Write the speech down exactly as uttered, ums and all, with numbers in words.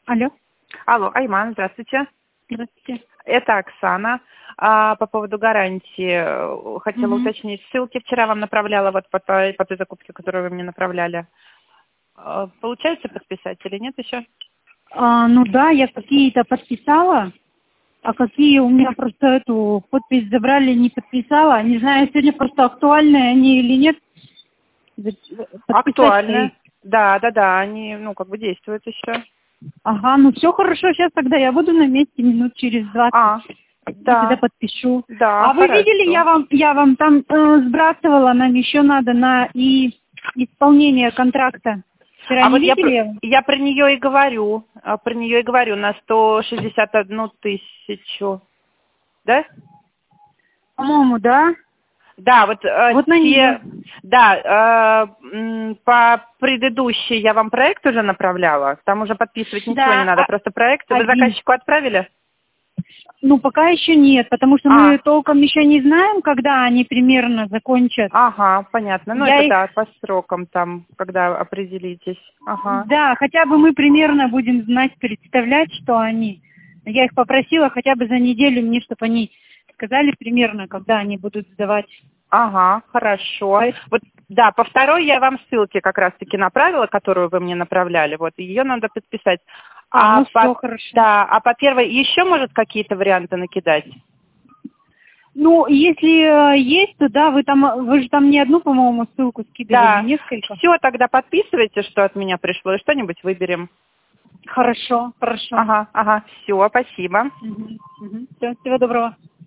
Алло. Алло, Айман, здравствуйте. Здравствуйте. Это Оксана. А, по поводу гарантии э, хотела Мгм. уточнить. Ссылки вчера вам направляла вот по той, по той закупке, которую вы мне направляли. Э, Получается подписать или нет еще? А, ну да, я какие-то подписала, а какие у меня просто эту подпись забрали, не подписала. Не знаю, сегодня просто актуальные они или нет. Подписать свои. Актуально. Да, да, да, они, ну, как бы действуют еще. Ага, ну все хорошо, сейчас тогда я буду на месте минут через двадцать. А, И тогда да, подпишу. да, А вы видели, я хорошо. вам, я вам там э, сбрасывала, нам еще надо на и исполнение контракта. Вчера А не вот я, про- видели? я про нее и говорю, а, про нее и говорю на сто шестьдесят одну тысячу, да? По-моему, да. Да, вот э, Вот на нее. те, да, э, м, по предыдущей я вам проект уже направляла, там уже подписывать ничего не Да, надо, а- просто проект. Вы один. заказчику отправили? Ну, пока еще нет, потому что мы А, толком еще не знаем, когда они примерно закончат. ага, понятно. Ну Я это их, да, по срокам там, когда определитесь. Ага. да, хотя бы мы примерно будем знать, представлять, что они. Я их попросила хотя бы за неделю мне, чтобы они сказали примерно, когда они будут сдавать. Ага, хорошо. Поэт- Вот, да, по второй я вам ссылки как раз-таки направила, которую вы мне направляли. Вот, ее надо подписать. А, А ну все, по, хорошо. да, а по первой еще, может, какие-то варианты накидать? Ну, если э, есть, то да, вы там, вы же там не одну, по-моему, ссылку скидывали, Да. несколько. Все, тогда подписывайте, что от меня пришло, и что-нибудь выберем. Хорошо, хорошо. Ага, ага, все, спасибо. Угу, угу. Все, всего доброго.